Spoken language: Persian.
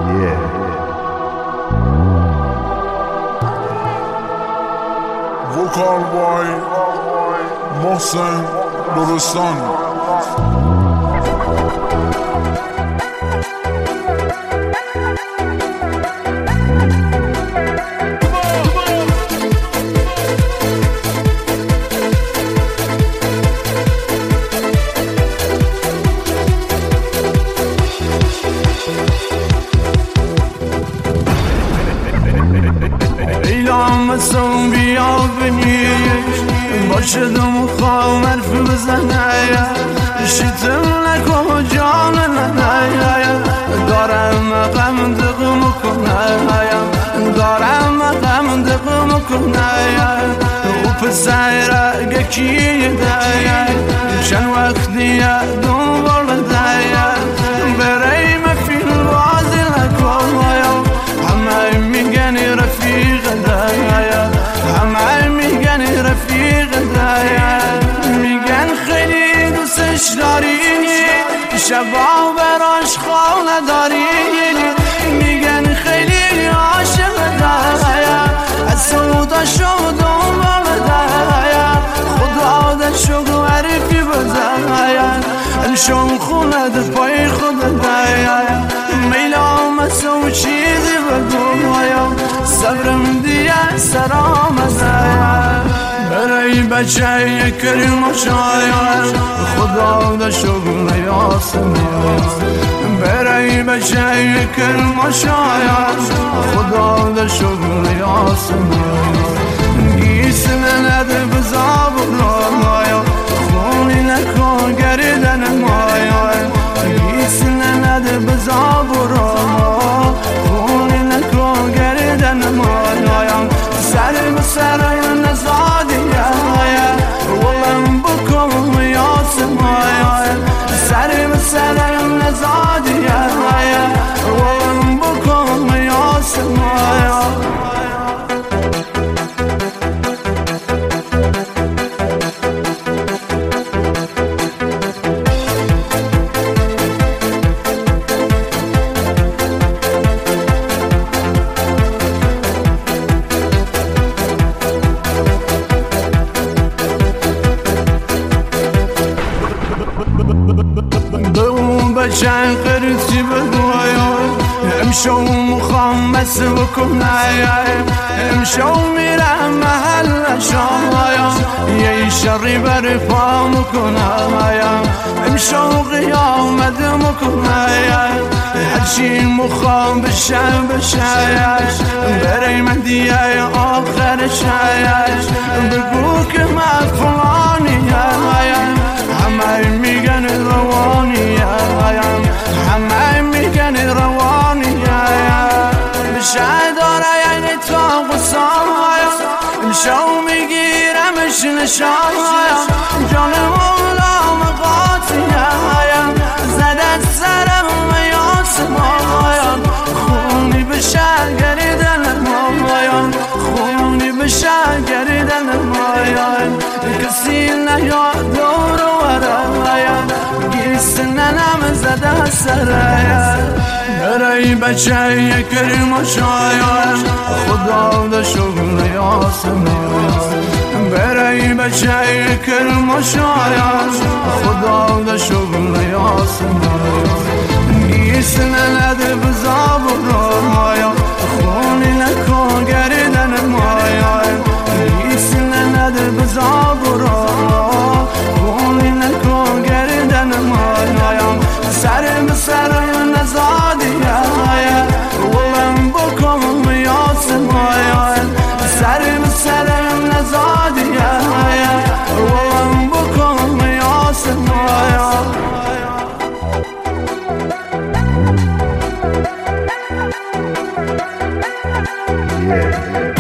وکال بای محسن درستان. مسون بیا بنیش باشدم و خواه مرف بزنه شیطم نکن جان ننه دارم غم دقم کنه دارم غم دقم کنه و پسر گکیه ده چند وقتی دنبال ده برای مفیل بازی نکن همه میگن رفیق همه میگن رفیق میگن خیلی دوستش داری شبا براش خانه داری میگن خیلی عاشق از سودا شدم خدا دشو عرفی بزن الشم خونه در پای خود میلا مسو چیزی بگو صبرم دیگه سرام برای بچه کریم شاید خدا دا شغل یاسم برای بچه کریم شاید خدا دا شغل یاسم گیسم نده بزاب رایا خونی نکن گردن مایا گیسم نده بزاب رایا خونی نکن گردن مایا سر بسر نزادی ولم بکن یاسم سر بسر نزادی ولم بکن یاسم بچن قرصی بگویا امشو مخوام بس بکنه امشو میرم محل شایا یه شری بر پا مکنه امشو قیامت مکنه هرچی مخوام بشه برای من دیگه آخر شایش بگو که من فلانی همه میگن روانی همه میگن روانی بشه داره یعنی تا قصام امشو میگیرمش نشان جان مولا مقاطی زدت سرم یاسم خونی بشه گریدن مایان خونی بشه گریدن مایان کسی نیاد دور ننم زده سره برای بچه کریم شاید خدا دا شغل یاسم برای بچه کریم شاید خدا دا شغل یاسم گیس ننده بزاب رایا خونی نکن گردن مایا گیس ننده بزاب رایا خونی نکن گردن مایا سر بسر نزادی ولم بکن یاسم سر بسر نزادی ولم بکن یاسم Yeah.